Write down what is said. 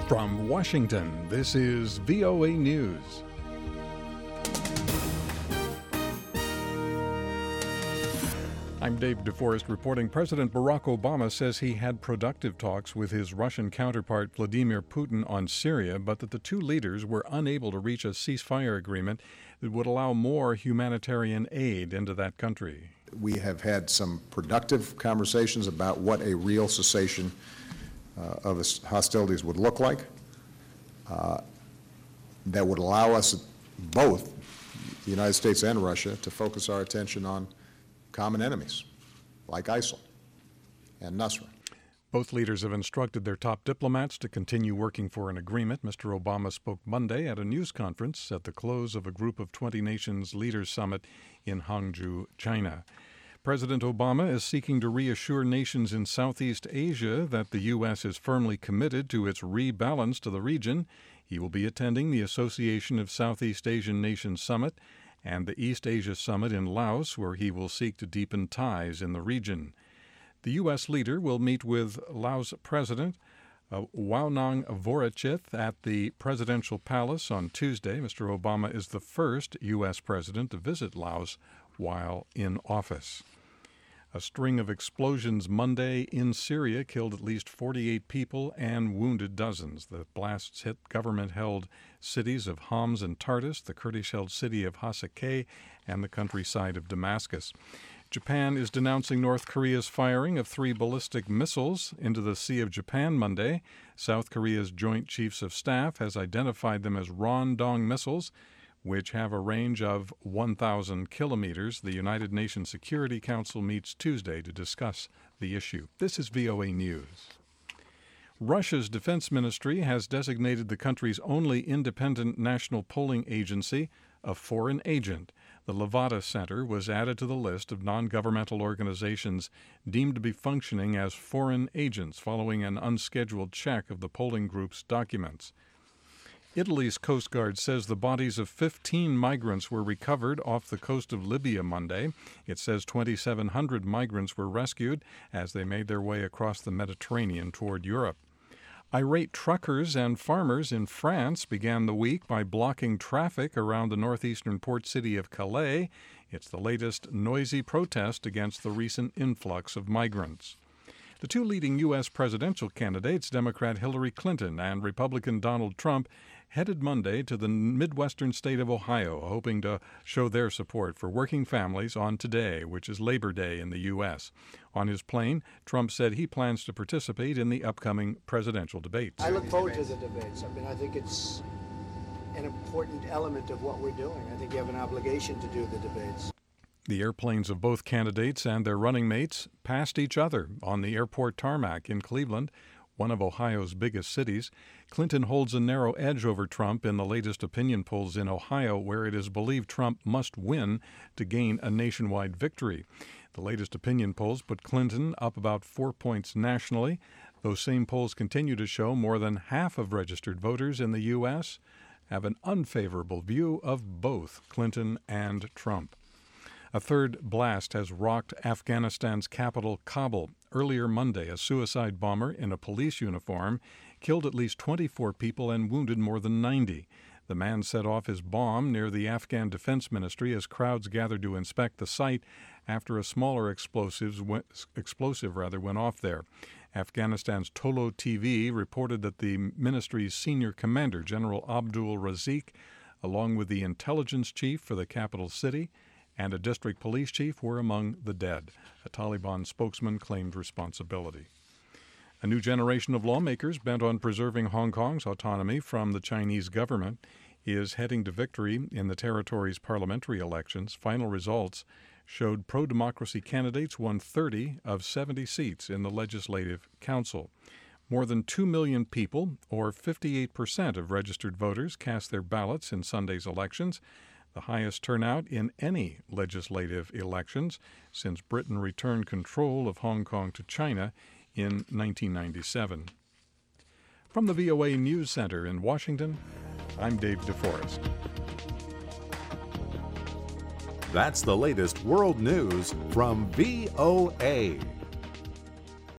From Washington, this is VOA News. I'm Dave DeForest reporting. President Barack Obama says he had productive talks with his Russian counterpart Vladimir Putin on Syria, but that the two leaders were unable to reach a ceasefire agreement that would allow more humanitarian aid into that country. We have had some productive conversations about what a real cessation of hostilities would look like that would allow us, both the United States and Russia, to focus our attention on common enemies like ISIL and Nusra. Both leaders have instructed their top diplomats to continue working for an agreement. Mr. Obama spoke Monday at a news conference at the close of a Group of 20 Nations Leaders Summit in Hangzhou, China. President Obama is seeking to reassure nations in Southeast Asia that the U.S. is firmly committed to its rebalance to the region. He will be attending the Association of Southeast Asian Nations Summit and the East Asia Summit in Laos, where he will seek to deepen ties in the region. The U.S. leader will meet with Laos President Waunang Vorachith at the Presidential Palace on Tuesday. Mr. Obama is the first U.S. president to visit Laos while in office. A string of explosions Monday in Syria killed at least 48 people and wounded dozens. The blasts hit government-held cities of Homs and Tartus, the Kurdish-held city of Hasakeh, and the countryside of Damascus. Japan is denouncing North Korea's firing of 3 ballistic missiles into the Sea of Japan Monday. South Korea's Joint Chiefs of Staff has identified them as Rondong missiles, which have a range of 1,000 kilometers. The United Nations Security Council meets Tuesday to discuss the issue. This is VOA News. Russia's defense ministry has designated the country's only independent national polling agency a foreign agent. The Levada Center was added to the list of non-governmental organizations deemed to be functioning as foreign agents following an unscheduled check of the polling group's documents. Italy's Coast Guard says the bodies of 15 migrants were recovered off the coast of Libya Monday. It says 2,700 migrants were rescued as they made their way across the Mediterranean toward Europe. Irate truckers and farmers in France began the week by blocking traffic around the northeastern port city of Calais. It's the latest noisy protest against the recent influx of migrants. The two leading U.S. presidential candidates, Democrat Hillary Clinton and Republican Donald Trump, headed Monday to the Midwestern state of Ohio, hoping to show their support for working families on today, which is Labor Day in the U.S. On his plane, Trump said he plans to participate in the upcoming presidential debates. I look forward to the debates. I think it's an important element of what we're doing. I think you have an obligation to do the debates. The airplanes of both candidates and their running mates passed each other on the airport tarmac in Cleveland, one of Ohio's biggest cities. Clinton holds a narrow edge over Trump in the latest opinion polls in Ohio, where it is believed Trump must win to gain a nationwide victory. The latest opinion polls put Clinton up about 4 points nationally. Those same polls continue to show more than half of registered voters in the U.S. have an unfavorable view of both Clinton and Trump. A third blast has rocked Afghanistan's capital, Kabul. Earlier Monday, a suicide bomber in a police uniform killed at least 24 people and wounded more than 90. The man set off his bomb near the Afghan Defense Ministry as crowds gathered to inspect the site after a smaller explosive went off there. Afghanistan's Tolo TV reported that the ministry's senior commander, General Abdul Razik, along with the intelligence chief for the capital city and a district police chief, were among the dead. A Taliban spokesman claimed responsibility. A new generation of lawmakers bent on preserving Hong Kong's autonomy from the Chinese government is heading to victory in the territory's parliamentary elections. Final results showed pro-democracy candidates won 30 of 70 seats in the Legislative Council. More than 2 million people, or 58% of registered voters, cast their ballots in Sunday's elections, the highest turnout in any legislative elections since Britain returned control of Hong Kong to China in 1997. From the VOA News Center in Washington, I'm Dave DeForest. That's the latest world news from VOA.